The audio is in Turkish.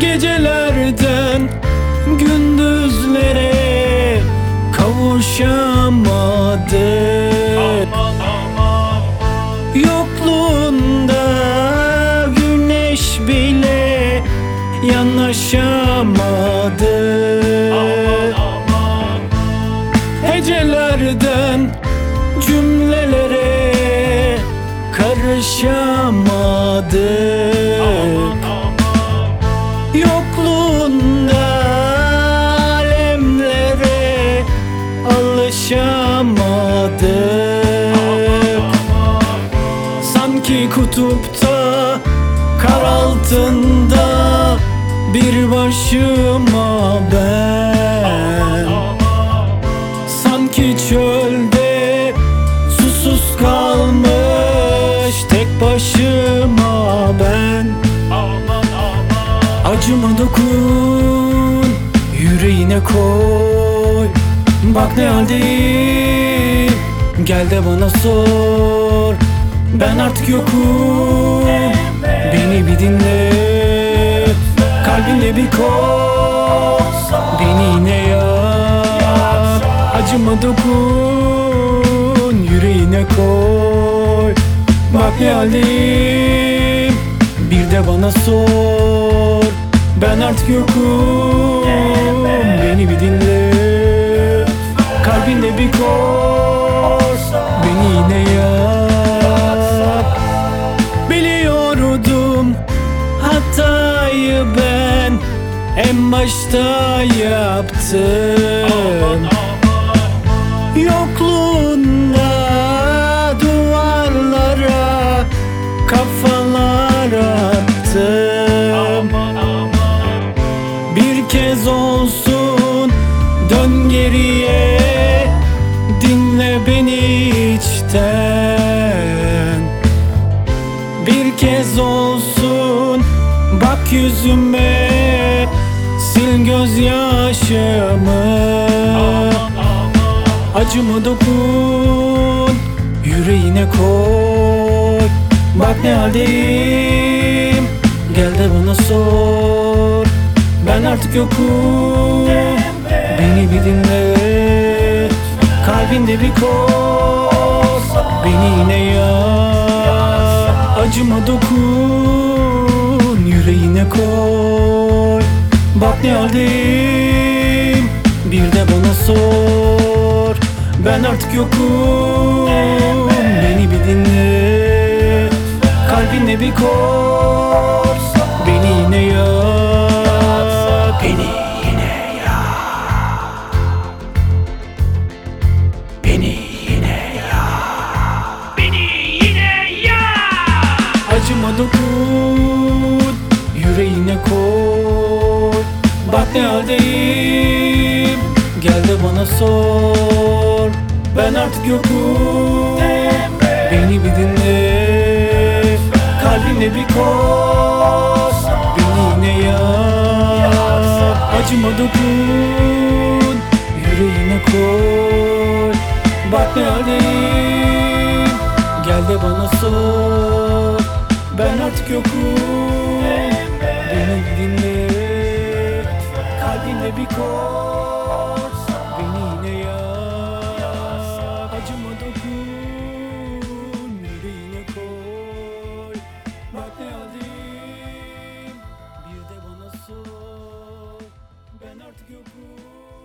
Gecelerden gündüzlere kavuşamadık. Yokluğunda güneş bile yanaşamadık. Hecelerden cümlelere karışamadık. Yokluğunda alemlere alışamadık. Sanki kutupta, kar altında bir başıma ben. Sanki çölde susuz kalmış tek başıma ben. Acıma dokun, yüreğine koy. Bak ne haldeyim, gel de bana sor. Ben artık yokum, beni bir dinle. Kalbinde bir kol, beni yine yak. Acıma dokun, yüreğine koy. Bak ne haldeyim, bir de bana sor. Ben artık yokum, beni bir dinle. Kalbinde bir kor, beni yine yak. Biliyordum hatayı ben en başta yaptım. Yokluğunda duvarlara kafalar attım. Bir kez olsun dön geriye, dinle beni içten. Bir kez olsun bak yüzüme, sil gözyaşımı. Acıma dokun, yüreğine koy. Bak ne haldeyim, gel de bana sor. Ben artık yokum, beni bir dinle. Kalbinde bir kol, beni yine yak. Acıma dokun, yüreğine koy. Bak ne haldeyim, bir de bana sor. Ben artık yokum, beni bir dinle. Kalbinde bir kol, beni yine yak. Beni yine yak. Beni yine yak. Beni yine yak. Acıma dokun, yüreğine koy. Bak ne haldeyim, gel de bana sor. Ben artık yokum, beni bir dinle. Kalbinde bir kol, beni yine yak. Acıma dokun, yüreğine koy. Bak ne haldeyim, gel de bana sor. Ben artık yokum, beni bir dinle. Kalbinde bir kol, beni yine yak. Acıma dokun, yüreğine koy. Bak ne haldeyim, bir de bana sor. Ben artık yokum.